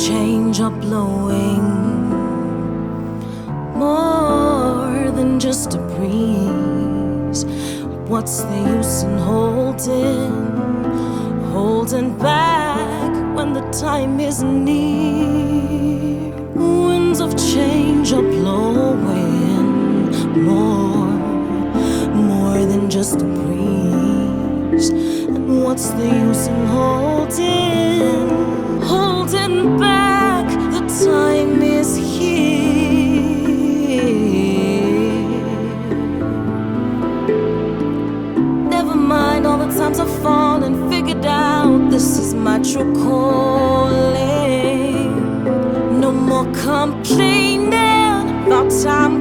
change are blowing more than just a breeze. What's the use in holding back when the time is near? Winds of change are blowing more than just a breeze. And what's the use in holding back? The time is here. Never mind all the times I've fallen, figured out this is my true calling. No more complaining about time